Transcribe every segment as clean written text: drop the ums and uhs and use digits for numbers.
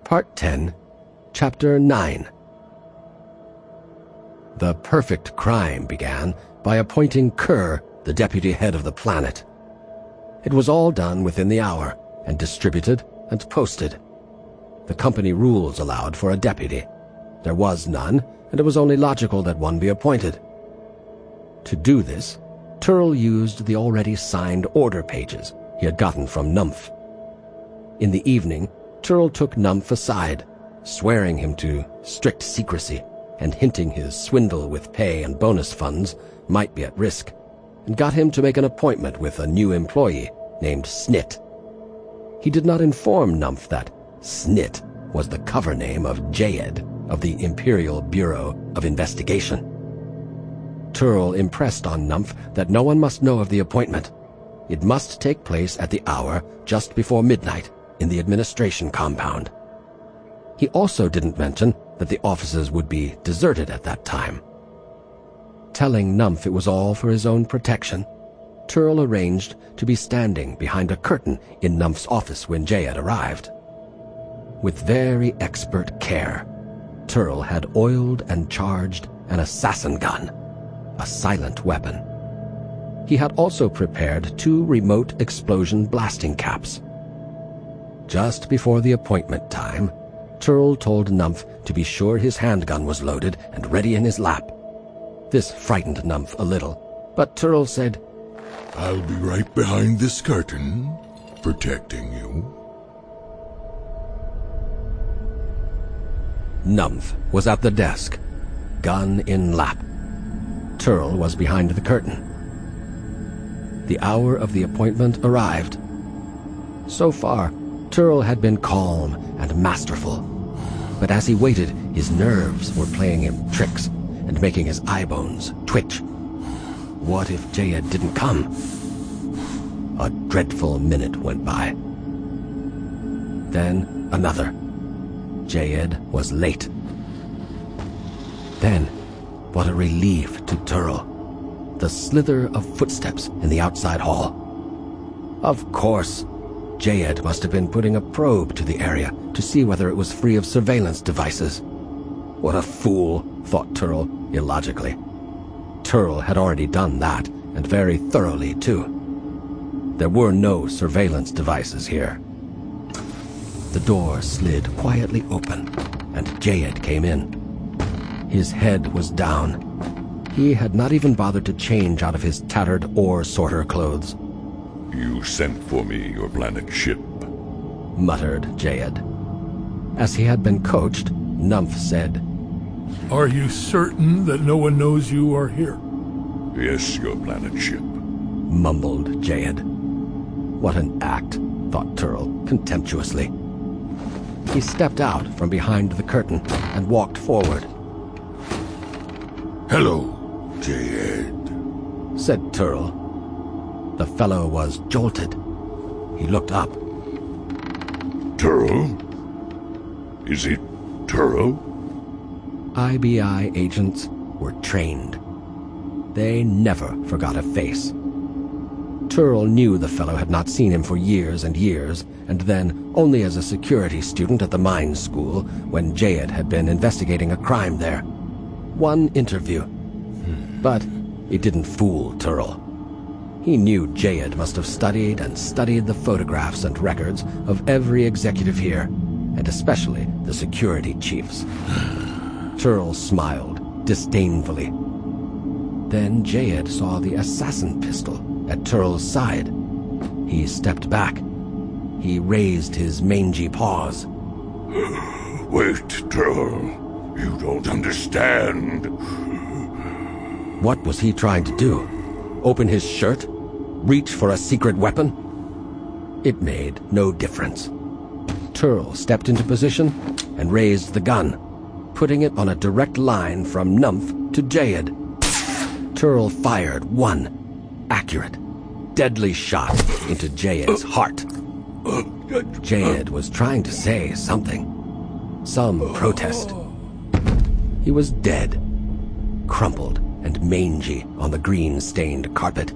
Part 10, Chapter 9. The perfect crime began by appointing Kerr the deputy head of the planet. It was all done within the hour, and distributed and posted. The company rules allowed for a deputy. There was none, and it was only logical that one be appointed. To do this, Turl used the already signed order pages he had gotten from Numph. In the evening, Turl took Numph aside, swearing him to strict secrecy and hinting his swindle with pay and bonus funds might be at risk, and got him to make an appointment with a new employee named Snit. He did not inform Numph that Snit was the cover name of Jayed of the Imperial Bureau of Investigation. Turl impressed on Numph that no one must know of the appointment. It must take place at the hour just before midnight in the administration compound. He also didn't mention that the offices would be deserted at that time. Telling Numph it was all for his own protection, Turl arranged to be standing behind a curtain in Numph's office when Jayed arrived. With very expert care, Turl had oiled and charged an assassin gun, a silent weapon. He had also prepared 2 remote explosion blasting caps. Just before the appointment time, Turl told Numph to be sure his handgun was loaded and ready in his lap. This frightened Numph a little, but Turl said, "I'll be right behind this curtain, protecting you." Numph was at the desk, gun in lap. Turl was behind the curtain. The hour of the appointment arrived. So far, Turl had been calm and masterful, but as he waited, his nerves were playing him tricks and making his eye bones twitch. What if Jayed didn't come? A dreadful minute went by. Then another. Jayed was late. Then, what a relief to Turl. The slither of footsteps in the outside hall. Of course, Jayed must have been putting a probe to the area to see whether it was free of surveillance devices. What a fool, thought Turl illogically. Turl had already done that, and very thoroughly, too. There were no surveillance devices here. The door slid quietly open, and Jayed came in. His head was down. He had not even bothered to change out of his tattered ore sorter clothes. "You sent for me, your planet ship," muttered Jayed. As he had been coached, Numph said, "Are you certain that no one knows you are here?" "Yes, your planet ship," mumbled Jayed. What an act, thought Turl contemptuously. He stepped out from behind the curtain and walked forward. "Hello, Jayed," said Turl. The fellow was jolted. He looked up. "Turl? Is it Turl?" IBI agents were trained. They never forgot a face. Turl knew the fellow had not seen him for years and years, and then only as a security student at the mines school when Jayed had been investigating a crime there. One interview. But it didn't fool Turl. He knew Jayed must have studied and studied the photographs and records of every executive here, and especially the security chiefs. Turl smiled disdainfully. Then Jayed saw the assassin pistol at Turl's side. He stepped back. He raised his mangy paws. "Wait, Turl. You don't understand." What was he trying to do? Open his shirt? Reach for a secret weapon? It made no difference. Turl stepped into position and raised the gun, putting it on a direct line from Numph to Jayed. Turl fired one accurate, deadly shot into Jayed's heart. Jayed was trying to say something. Some protest. He was dead, crumpled and mangy on the green-stained carpet.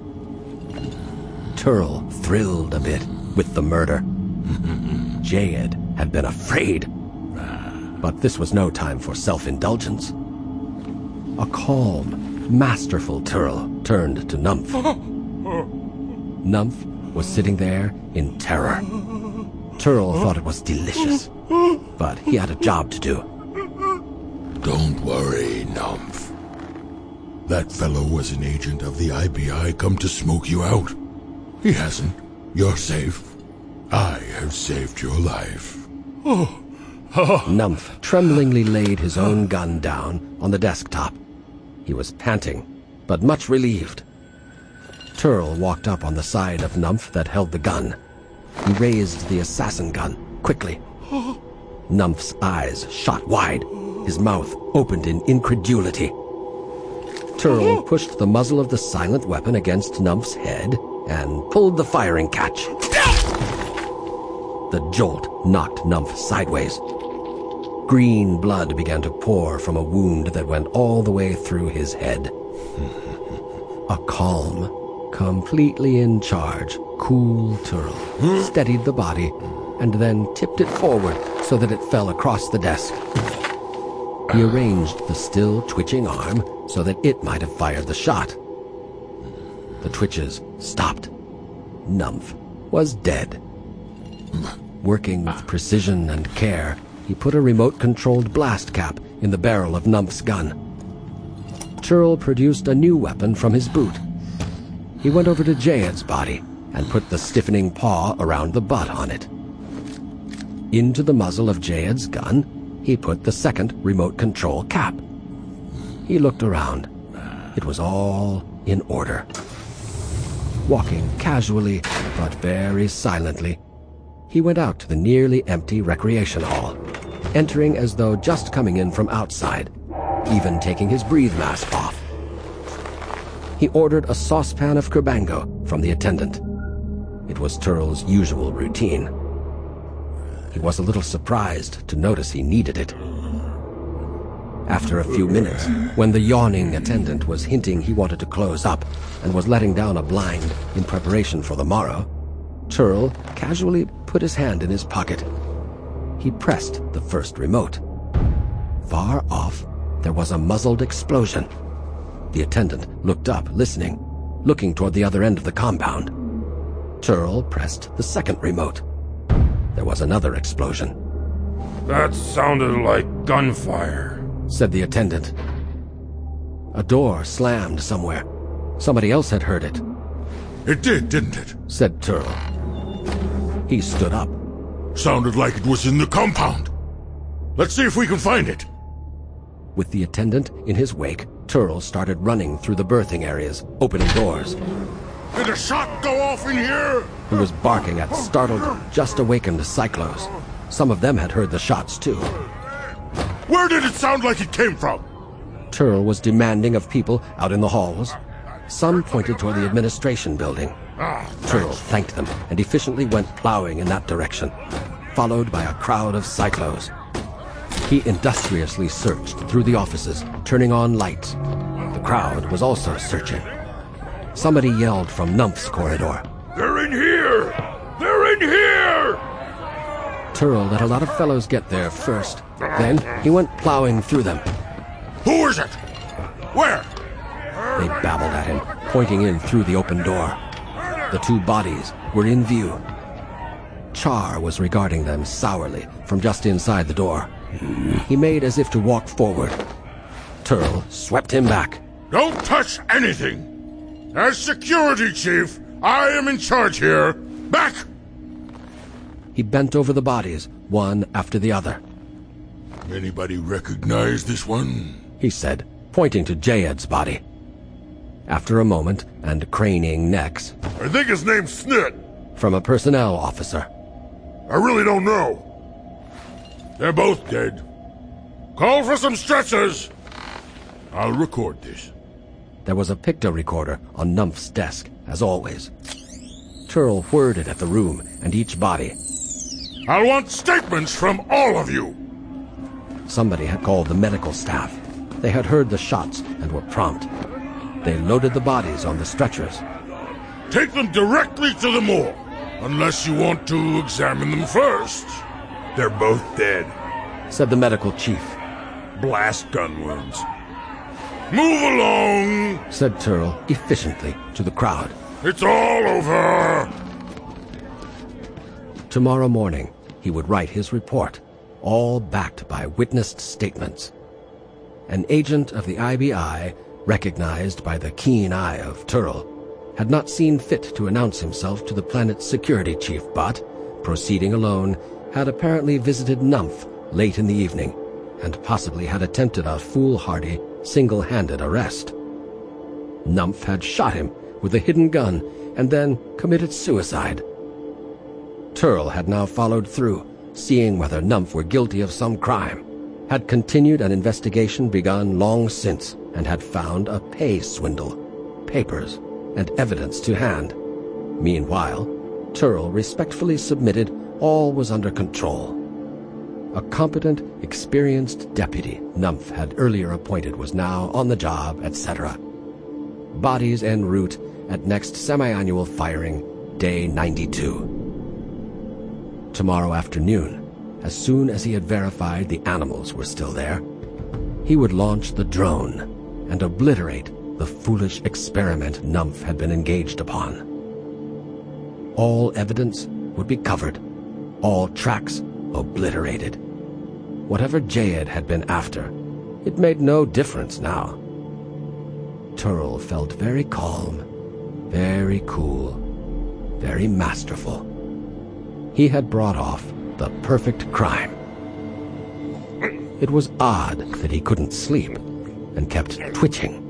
Turl thrilled a bit with the murder. Jayed had been afraid, But this was no time for self-indulgence. A calm, masterful Turl turned to Numph. Numph was sitting there in terror. Turl thought it was delicious, but he had a job to do. Don't worry, Numph. That fellow was an agent of the IBI come to smoke you out. He hasn't. You're safe. I have saved your life. Numph tremblingly laid his own gun down on the desktop. He was panting, but much relieved. Turl walked up on the side of Numph that held the gun. He raised the assassin gun quickly. Numph's eyes shot wide. His mouth opened in incredulity. Turl pushed the muzzle of the silent weapon against Numph's head and pulled the firing catch. The jolt knocked Numph sideways. Green blood began to pour from a wound that went all the way through his head. A calm, completely in charge, cool Turl steadied the body and then tipped it forward so that it fell across the desk. He arranged the still twitching arm so that it might have fired the shot. The twitches stopped. Numph was dead. Working with precision and care, he put a remote-controlled blast cap in the barrel of Numph's gun. Turl produced a new weapon from his boot. He went over to Jayed's body and put the stiffening paw around the butt on it. Into the muzzle of Jayed's gun, he put the second remote control cap. He looked around. It was all in order. Walking casually, but very silently, he went out to the nearly empty recreation hall, entering as though just coming in from outside, even taking his breathe mask off. He ordered a saucepan of Kurbango from the attendant. It was Turl's usual routine. He was a little surprised to notice he needed it. After a few minutes, when the yawning attendant was hinting he wanted to close up and was letting down a blind in preparation for the morrow, Turl casually put his hand in his pocket. He pressed the first remote. Far off, there was a muzzled explosion. The attendant looked up, listening, looking toward the other end of the compound. Turl pressed the second remote. There was another explosion. That sounded like gunfire, said the attendant. A door slammed somewhere. Somebody else had heard it. It did, didn't it? Said Turl. He stood up. Sounded like it was in the compound. Let's see if we can find it. With the attendant in his wake, Turl started running through the berthing areas, opening doors. Did a shot go off in here? He was barking at startled, just-awakened cyclos. Some of them had heard the shots, too. Where did it sound like it came from? Turl was demanding of people out in the halls. Some pointed toward the administration building. Turl thanked them and efficiently went plowing in that direction, followed by a crowd of cyclos. He industriously searched through the offices, turning on lights. The crowd was also searching. Somebody yelled from Numph's corridor. They're in here! They're in here! Turl let a lot of fellows get there first. Then he went plowing through them. Who is it? Where? They babbled at him, pointing in through the open door. The two bodies were in view. Char was regarding them sourly from just inside the door. He made as if to walk forward. Turl swept him back. Don't touch anything! As security chief, I am in charge here. Back! He bent over the bodies, one after the other. Anybody recognize this one? He said, pointing to Jayed's body. After a moment, and craning necks, I think his name's Snit. From a personnel officer. I really don't know. They're both dead. Call for some stretchers. I'll record this. There was a picto recorder on Numph's desk, as always. Turl whirred it at the room and each body. I'll want statements from all of you. Somebody had called the medical staff. They had heard the shots and were prompt. They loaded the bodies on the stretchers. Take them directly to the morgue, unless you want to examine them first. They're both dead, said the medical chief. Blast gun wounds. Move along, said Turl efficiently to the crowd. It's all over. Tomorrow morning, he would write his report, all backed by witnessed statements. An agent of the IBI, recognized by the keen eye of Turl, had not seen fit to announce himself to the planet's security chief, but, proceeding alone, had apparently visited Numph late in the evening, and possibly had attempted a foolhardy, single-handed arrest. Numph had shot him with a hidden gun and then committed suicide. Turl had now followed through, seeing whether Numph were guilty of some crime, had continued an investigation begun long since, and had found a pay swindle, papers, and evidence to hand. Meanwhile, Turl respectfully submitted all was under control. A competent, experienced deputy Numph had earlier appointed was now on the job, etc. Bodies en route at next semi-annual firing, day 92. Tomorrow afternoon, as soon as he had verified the animals were still there, he would launch the drone and obliterate the foolish experiment Numph had been engaged upon. All evidence would be covered, all tracks obliterated. Whatever Jayed had been after, it made no difference now. Turl felt very calm, very cool, very masterful. He had brought off the perfect crime. It was odd that he couldn't sleep and kept twitching.